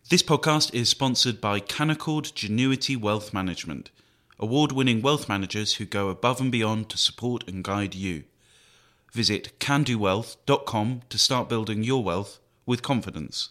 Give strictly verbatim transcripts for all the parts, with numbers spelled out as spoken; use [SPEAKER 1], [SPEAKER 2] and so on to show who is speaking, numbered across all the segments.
[SPEAKER 1] This podcast is sponsored by Canaccord Genuity Wealth Management, award-winning wealth managers who go above and beyond to support and guide you. Visit can do wealth dot com to start building your wealth with confidence.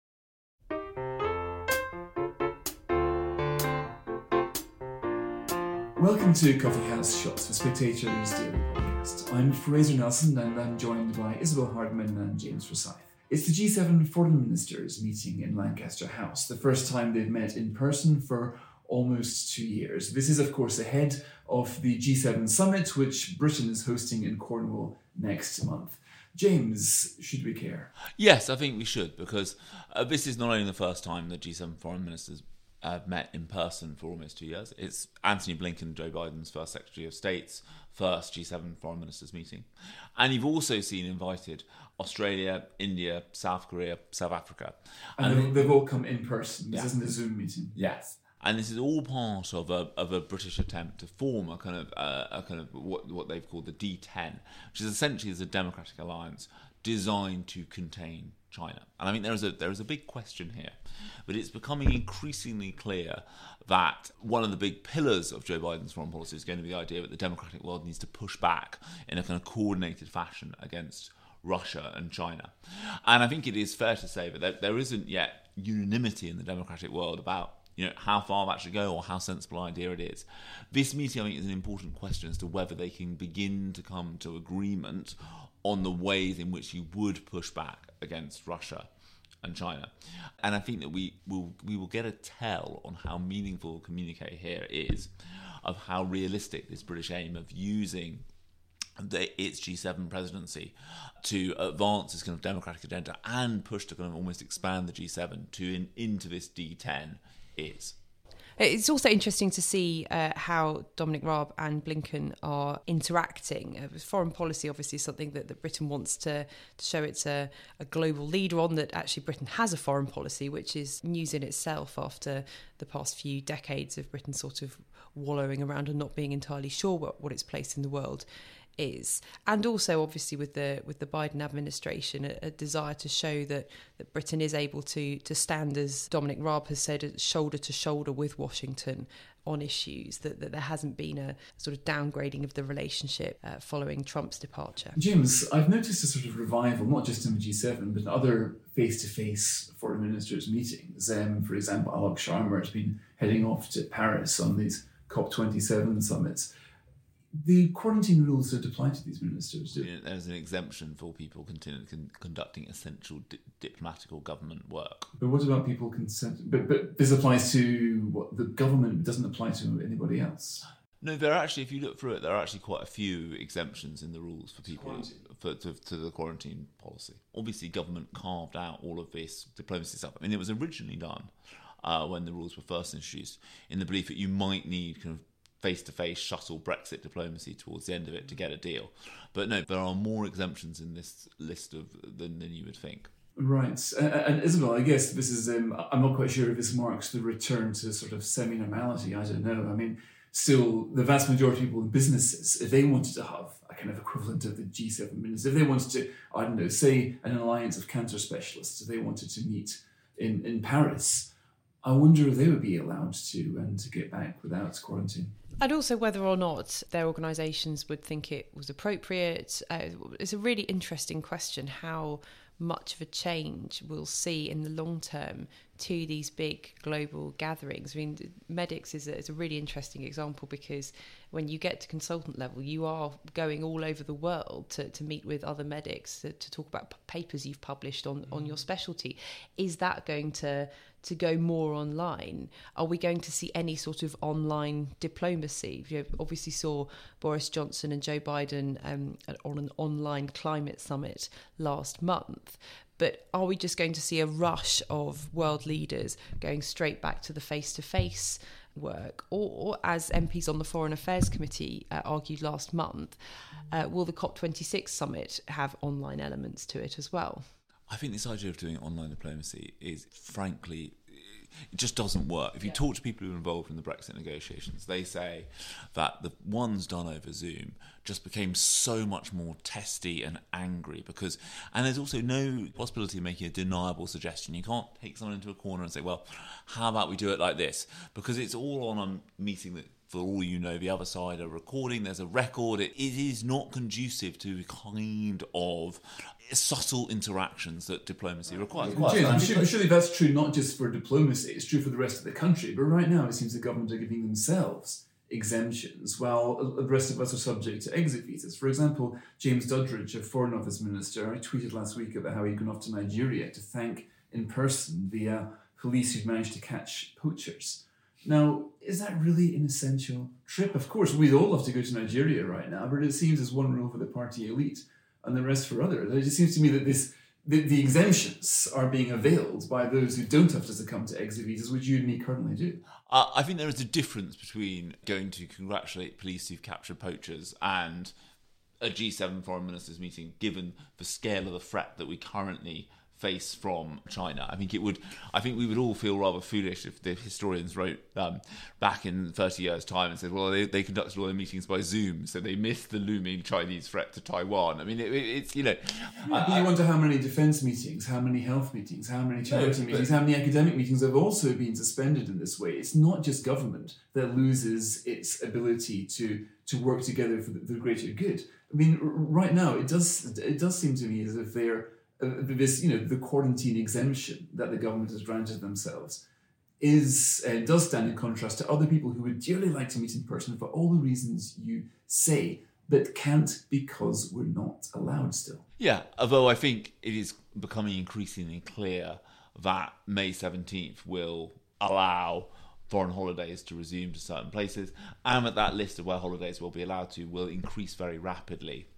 [SPEAKER 2] Welcome to Coffee House Shots, the Spectator's daily podcast. I'm Fraser Nelson and I'm joined by Isabel Hardman and James Forsyth. It's the G seven foreign ministers meeting in Lancaster House, the first time they've met in person for almost two years. This is, of course, ahead of the G seven summit, which Britain is hosting in Cornwall next month. James, should we care?
[SPEAKER 3] Yes, I think we should, because uh, this is not only the first time the G seven foreign ministers have met in person for almost two years. It's Antony Blinken, Joe Biden's first Secretary of State's first G seven foreign ministers meeting. And you've also seen invited Australia, India, South Korea, South Africa.
[SPEAKER 2] And, and they've, they've all come in person. This
[SPEAKER 3] yeah.
[SPEAKER 2] isn't a Zoom meeting.
[SPEAKER 3] Yes. And this is all part of a of a British attempt to form a kind of uh, a kind of what what they've called the D ten, which is essentially is a democratic alliance designed to contain China. And I think there is a there is a big question here, but it's becoming increasingly clear that one of the big pillars of Joe Biden's foreign policy is going to be the idea that the democratic world needs to push back in a kind of coordinated fashion against Russia and China. And I think it is fair to say that there, there isn't yet unanimity in the democratic world about you know how far that should go or how sensible an idea it is. This meeting, I think, is an important question as to whether they can begin to come to agreement on the ways in which you would push back against Russia and China. And I think that we will we will get a tell on how meaningful communique here is of how realistic this British aim of using the, its G seven presidency to advance this kind of democratic agenda and push to kind of almost expand the G seven to in, into this D ten is.
[SPEAKER 4] It's also interesting to see uh, how Dominic Raab and Blinken are interacting. Uh, foreign policy, obviously, is something that, that Britain wants to, to show it's a, a global leader on, that actually Britain has a foreign policy, which is news in itself after the past few decades of Britain sort of wallowing around and not being entirely sure what, what its place in the world is. And also obviously with the with the Biden administration a, a desire to show that, that Britain is able to to stand, as Dominic Raab has said, shoulder to shoulder with Washington on issues, that, that there hasn't been a sort of downgrading of the relationship uh, following Trump's departure.
[SPEAKER 2] James, I've noticed a sort of revival, not just in the G seven, but in other face-to-face foreign ministers' meetings. Um, for example, Alok Sharma has been heading off to Paris on these COP twenty-seven summits. The quarantine rules that apply to these ministers. Do.
[SPEAKER 3] There's an exemption for people continu- con- conducting essential di- diplomatic or government work.
[SPEAKER 2] But what about people consent? But but this applies to what the government, doesn't apply to anybody else.
[SPEAKER 3] No, there are actually, if you look through it, there are actually quite a few exemptions in the rules for people for, to, to the quarantine policy. Obviously, government carved out all of this diplomacy stuff. I mean, it was originally done uh, when the rules were first introduced in the belief that you might need kind of face-to-face shuttle Brexit diplomacy towards the end of it to get a deal. But no, there are more exemptions in this list of than, than you would think.
[SPEAKER 2] Right. And, and Isabel, I guess this is, um, I'm not quite sure if this marks the return to sort of semi-normality. I don't know. I mean, still, the vast majority of people in businesses, if they wanted to have a kind of equivalent of the G seven ministers, if they wanted to, I don't know, say an alliance of cancer specialists, if they wanted to meet in, in Paris, I wonder if they would be allowed to and to get back without quarantine.
[SPEAKER 4] And also whether or not their organisations would think it was appropriate. Uh, it's a really interesting question how much of a change we'll see in the long term to these big global gatherings. I mean, Medics is a, is a really interesting example, because when you get to consultant level, you are going all over the world to, to meet with other medics, to, to talk about p- papers you've published on, on your specialty. Is that going to to go more online? Are we going to see any sort of online diplomacy? You know, obviously saw Boris Johnson and Joe Biden um, on an online climate summit last month. But are we just going to see a rush of world leaders going straight back to the face-to-face work? Or, as M Ps on the Foreign Affairs Committee uh, argued last month, uh, will the COP twenty-six summit have online elements to it as well?
[SPEAKER 3] I think this idea of doing online diplomacy is, frankly, It just doesn't work. If you talk to people who are involved in the Brexit negotiations, they say that the ones done over Zoom just became so much more testy and angry because, and there's also no possibility of making a deniable suggestion. You can't take someone into a corner and say, well, how about we do it like this? Because it's all on a meeting that, for all you know, the other side are recording. There's a record. It, it is not conducive to the kind of subtle interactions that diplomacy requires.
[SPEAKER 2] James, I'm sure, surely that's true not just for diplomacy, it's true for the rest of the country. But right now it seems the government are giving themselves exemptions while the rest of us are subject to exit visas. For example, James Duddridge, a Foreign Office Minister, I tweeted last week about how he'd gone off to Nigeria to thank in person the uh, police who'd managed to catch poachers. Now, is that really an essential trip? Of course, we'd all love to go to Nigeria right now, but it seems as one rule for the party elite and the rest for others. It just seems to me that this the, the exemptions are being availed by those who don't have to succumb to exit visas, which you and me currently do.
[SPEAKER 3] Uh, I think there is a difference between going to congratulate police who've captured poachers and a G seven foreign ministers meeting, given the scale of the threat that we currently face from China. I think it would. I think we would all feel rather foolish if the historians wrote um, back in thirty years' time and said, "Well, they, they conducted all their meetings by Zoom, so they missed the looming Chinese threat to Taiwan." I mean, it, it's you know.
[SPEAKER 2] Yeah, but you wonder how many defence meetings, how many health meetings, how many charity no, meetings, how many academic meetings have also been suspended in this way. It's not just government that loses its ability to to work together for the, the greater good. I mean, right now it does it does seem to me as if they're Uh, this, you know, the quarantine exemption that the government has granted themselves is uh, does stand in contrast to other people who would dearly like to meet in person for all the reasons you say, but can't because we're not allowed still.
[SPEAKER 3] Yeah, although I think it is becoming increasingly clear that May seventeenth will allow foreign holidays to resume to certain places, and that that list of where holidays will be allowed to will increase very rapidly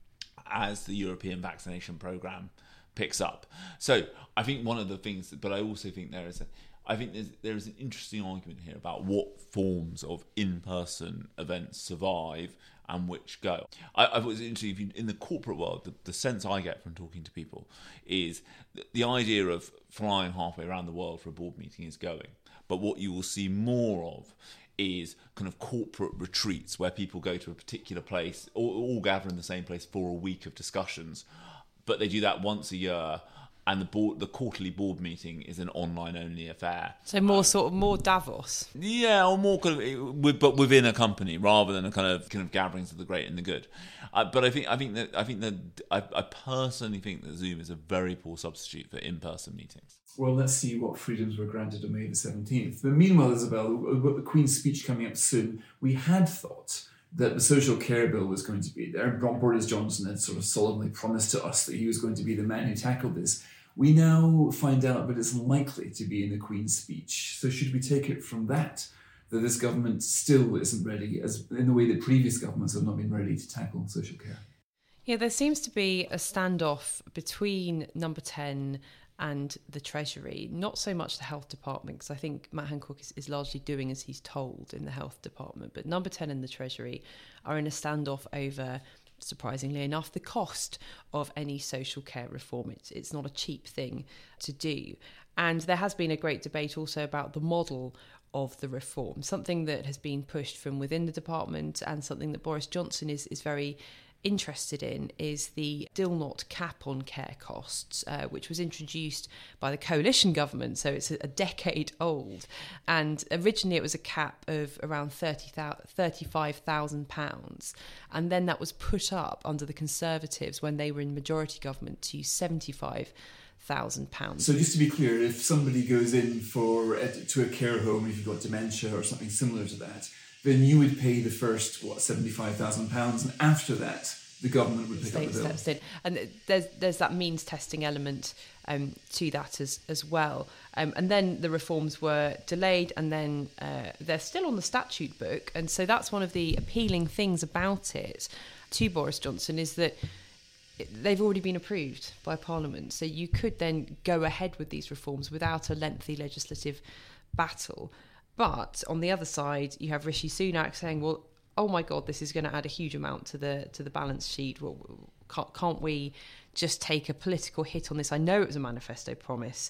[SPEAKER 3] as the European vaccination programme picks up. So I think one of the things, but I also think there is a, I think there's, there is an interesting argument here about what forms of in-person events survive and which go. I, I thought it was interesting, if you, in the corporate world, the, the sense I get from talking to people is the, the idea of flying halfway around the world for a board meeting is going. But what you will see more of is kind of corporate retreats where people go to a particular place, all, all gather in the same place for a week of discussions, but they do that once a year, and the board, the quarterly board meeting is an online-only affair.
[SPEAKER 4] So more sort of more Davos.
[SPEAKER 3] Yeah, or more kind of, but within a company rather than a kind of kind of gatherings of the great and the good. Uh, but I think I think that I think that I, I personally think that Zoom is a very poor substitute for in-person meetings.
[SPEAKER 2] Well, let's see what freedoms were granted on May the seventeenth. But meanwhile, Isabel, with the Queen's speech coming up soon, we had thought that the social care bill was going to be there. Boris Johnson had sort of solemnly promised to us that he was going to be the man who tackled this. We now find out that it's likely to be in the Queen's speech. So should we take it from that, that this government still isn't ready, as in the way that previous governments have not been ready to tackle social care?
[SPEAKER 4] Yeah, there seems to be a standoff between Number ten and the Treasury, not so much the Health Department, because I think Matt Hancock is, is largely doing as he's told in the Health Department, but Number ten and the Treasury are in a standoff over, surprisingly enough, the cost of any social care reform. It's, it's not a cheap thing to do. And there has been a great debate also about the model of the reform, something that has been pushed from within the department and something that Boris Johnson is, is very interested in is the still not cap on care costs, uh, which was introduced by the coalition government, so it's a, a decade old, and originally it was a cap of around thirty-five thousand pounds, and then that was put up under the Conservatives when they were in majority government to seventy-five thousand pounds.
[SPEAKER 2] So just to be clear, if somebody goes in for to a care home, if you've got dementia or something similar to that, then you would pay the first, what, seventy-five thousand pounds, and after that, the government would pick
[SPEAKER 4] State
[SPEAKER 2] up the bill.
[SPEAKER 4] Steps in. And there's there's that means testing element um, to that as as well. Um, and then the reforms were delayed, and then uh, they're still on the statute book. And so that's one of the appealing things about it to Boris Johnson, is that they've already been approved by Parliament. So you could then go ahead with these reforms without a lengthy legislative battle. But on the other side, you have Rishi Sunak saying, well, oh my God, this is going to add a huge amount to the to the balance sheet. Well, can't, can't we just take a political hit on this? I know it was a manifesto promise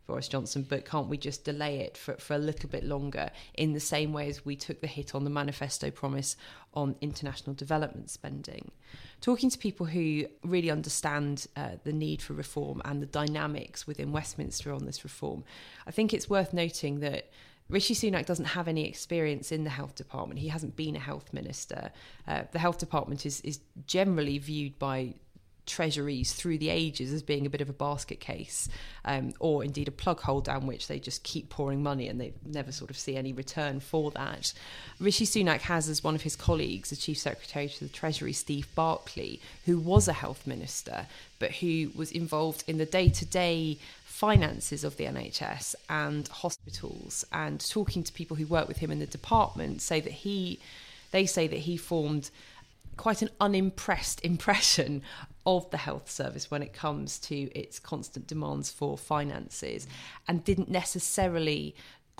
[SPEAKER 4] Boris Johnson, but can't we just delay it for, for a little bit longer, in the same way as we took the hit on the manifesto promise on international development spending? Talking to people who really understand uh, the need for reform and the dynamics within Westminster on this reform, I think it's worth noting that Rishi Sunak doesn't have any experience in the health department. He hasn't been a health minister. Uh, the health department is, is generally viewed by treasuries through the ages as being a bit of a basket case, um, or indeed a plug hole down which they just keep pouring money and they never sort of see any return for that. Rishi Sunak has as one of his colleagues the Chief Secretary to the Treasury, Steve Barclay, who was a health minister, but who was involved in the day-to-day finances of the N H S and hospitals. And talking to people who work with him in the department say that he, they say that he formed quite an unimpressed impression of the health service when it comes to its constant demands for finances, and didn't necessarily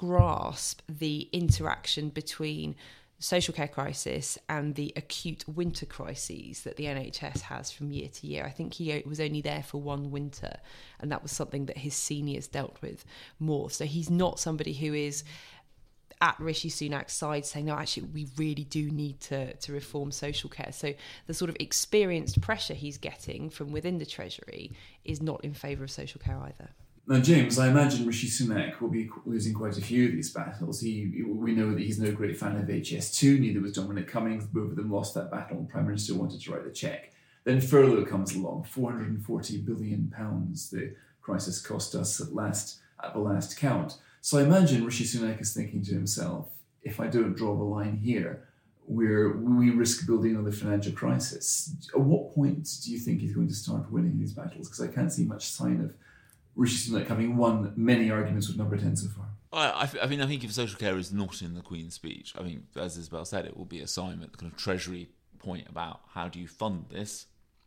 [SPEAKER 4] grasp the interaction between the social care crisis and the acute winter crises that the N H S has from year to year. I think he was only there for one winter, and that was something that his seniors dealt with more. So he's not somebody who is at Rishi Sunak's side saying, no, actually, we really do need to, to reform social care. So the sort of experienced pressure he's getting from within the Treasury is not in favour of social care either.
[SPEAKER 2] Now, James, I imagine Rishi Sunak will be losing quite a few of these battles. He, we know that he's no great fan of H S two, neither was Dominic Cummings. Both of them lost that battle, and the Prime Minister wanted to write the cheque. Then furlough comes along, four hundred forty billion pounds the crisis cost us at last at the last count. So I imagine Rishi Sunak is thinking to himself, if I don't draw the line here, we're, we risk building another financial crisis. At what point do you think he's going to start winning these battles? Because I can't see much sign of Rishi Sunak having won many arguments with Number ten so far.
[SPEAKER 3] I, I mean, I think if social care is not in the Queen's speech, I mean, as Isabel said, it will be a sign that the kind of Treasury point about how do you fund this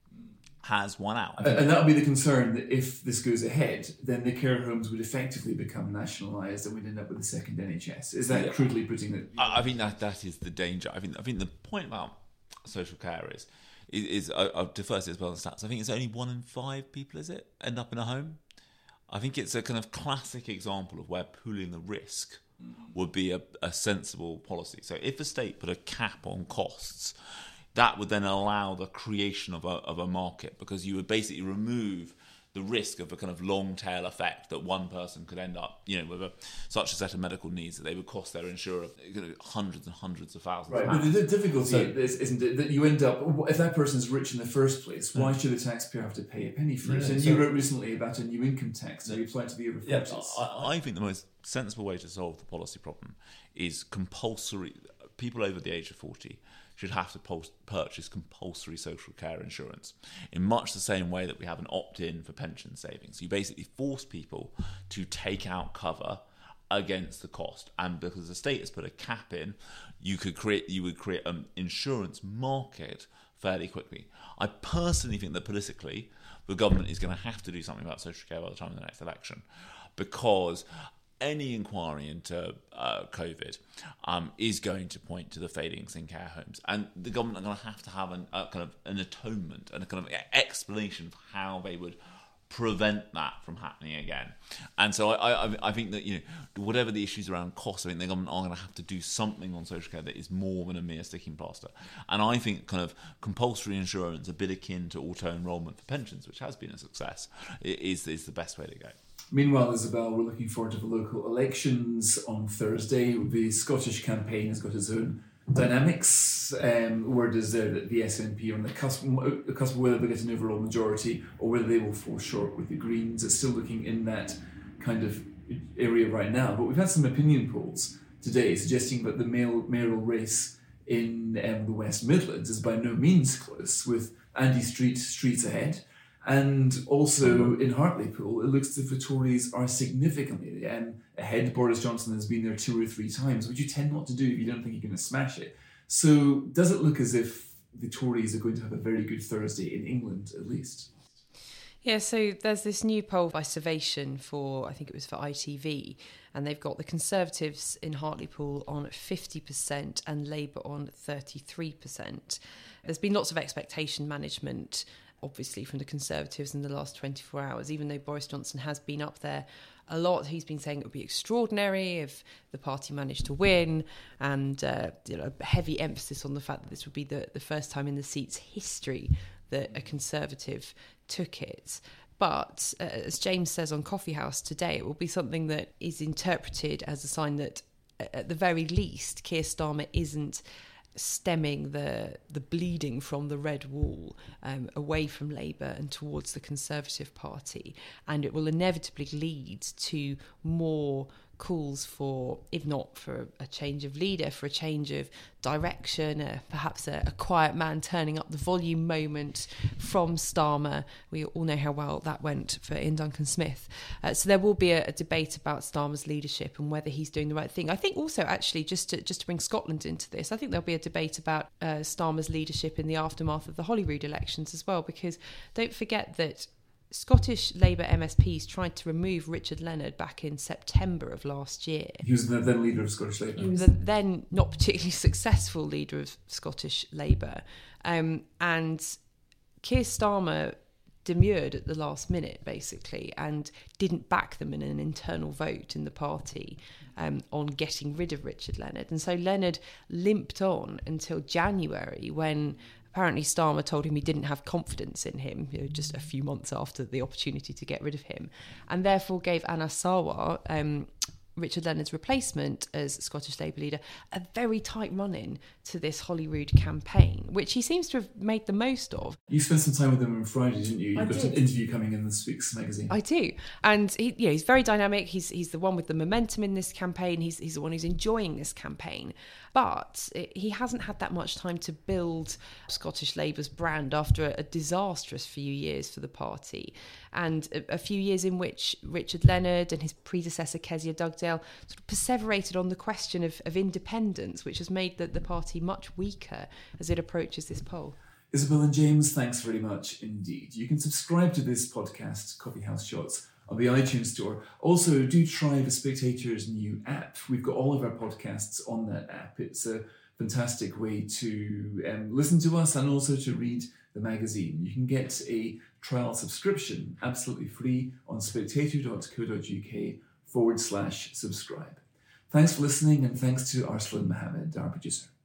[SPEAKER 3] has won out.
[SPEAKER 2] And, and that would be the concern, that if this goes ahead, then the care homes would effectively become nationalised and we'd end up with a second N H S. Is that yeah. crudely putting it?
[SPEAKER 3] I, I think that that is the danger. I think I think the point about social care is, is, is I, I'll defer to Isabel on stats. I think it's only one in five people, is it, end up in a home? I think it's a kind of classic example of where pooling the risk would be a, a sensible policy. So if the state put a cap on costs, that would then allow the creation of a of a market, because you would basically remove the risk of a kind of long tail effect that one person could end up, you know, with a, such a set of medical needs that they would cost their insurer you know, hundreds and hundreds of thousands
[SPEAKER 2] right,
[SPEAKER 3] of pounds.
[SPEAKER 2] But the difficulty so, is, isn't it that you end up, if that person's rich in the first place, why should the taxpayer have to pay a penny for it? Yeah, and so, you wrote recently about a new income tax that you applied to the over forties.
[SPEAKER 3] Yeah, I, I think the most sensible way to solve the policy problem is compulsory. People over the age of forty should have to post, purchase compulsory social care insurance in much the same way that we have an opt-in for pension savings. You basically force people to take out cover against the cost, and because the state has put a cap in, you could create you would create an insurance market fairly quickly. I personally think that politically the government is going to have to do something about social care by the time of the next election, because any inquiry into uh, COVID um, is going to point to the failings in care homes, and the government are going to have to have an, a kind of an atonement and a kind of explanation of how they would prevent that from happening again. And so I, I, I think that, you know, whatever the issues around cost, I think the government are going to have to do something on social care that is more than a mere sticking plaster. And I think kind of compulsory insurance, a bit akin to auto enrolment for pensions, which has been a success, is is the best way to go.
[SPEAKER 2] Meanwhile, Isabel, we're looking forward to the local elections on Thursday. The Scottish campaign has got its own dynamics. Um, word is there that the S N P are on the cusp, the cusp of whether they get an overall majority or whether they will fall short with the Greens. It's still looking in that kind of area right now. But we've had some opinion polls today suggesting that the mayoral race in um, the West Midlands is by no means close, with Andy Street streets ahead. And also in Hartlepool, it looks as if the Tories are significantly um, ahead. Boris Johnson has been there two or three times, which you tend not to do if you don't think you're going to smash it. So does it look as if the Tories are going to have a very good Thursday in England, at least?
[SPEAKER 4] Yeah, so there's this new poll by Survation for, I think it was for I T V, and they've got the Conservatives in Hartlepool on fifty percent and Labour on thirty-three percent. There's been lots of expectation management, obviously, from the Conservatives in the last twenty-four hours, even though Boris Johnson has been up there a lot. He's been saying it would be extraordinary if the party managed to win, and uh, you know, a heavy emphasis on the fact that this would be the, the first time in the seat's history that a Conservative took it. But uh, as James says on Coffee House today, it will be something that is interpreted as a sign that, at the very least, Keir Starmer isn't stemming the the bleeding from the red wall um, away from Labour and towards the Conservative Party, and it will inevitably lead to more calls for, if not for a change of leader, for a change of direction, uh, perhaps a, a quiet man turning up the volume moment from Starmer. We all know how well that went for Ian Duncan Smith. Uh, so there will be a, a debate about Starmer's leadership and whether he's doing the right thing. I think also, actually, just to, just to bring Scotland into this, I think there'll be a debate about uh, Starmer's leadership in the aftermath of the Holyrood elections as well, because don't forget that Scottish Labour M S Ps tried to remove Richard Leonard back in September of last year.
[SPEAKER 2] He was the then leader of Scottish Labour.
[SPEAKER 4] He was the then not particularly successful leader of Scottish Labour. Um, and Keir Starmer demurred at the last minute, basically, and didn't back them in an internal vote in the party um, on getting rid of Richard Leonard. And so Leonard limped on until January, when apparently Starmer told him he didn't have confidence in him, you know, just a few months after the opportunity to get rid of him, and therefore gave Anas Sarwar, um, Richard Leonard's replacement as Scottish Labour leader, a very tight run-in to this Holyrood campaign, which he seems to have made the most of.
[SPEAKER 2] You spent some time with him on Friday, didn't you? You've
[SPEAKER 4] I
[SPEAKER 2] got
[SPEAKER 4] did.
[SPEAKER 2] an interview coming in this week's magazine.
[SPEAKER 4] I do. And he, you know, he's very dynamic. He's he's the one with the momentum in this campaign. He's he's the one who's enjoying this campaign. But it, he hasn't had that much time to build Scottish Labour's brand after a, a disastrous few years for the party. And a, a few years in which Richard Leonard and his predecessor Kezia Dugdale sort of perseverated on the question of, of independence, which has made the, the party much weaker as it approaches this poll.
[SPEAKER 2] Isabel and James, thanks very much indeed. You can subscribe to this podcast, Coffee House Shots, on the iTunes Store. Also, do try the Spectator's new app. We've got all of our podcasts on that app. It's a fantastic way to um, listen to us and also to read the magazine. You can get a trial subscription absolutely free on spectator.co.uk forward slash subscribe. Thanks for listening, and thanks to Arslan Mohammed, our producer.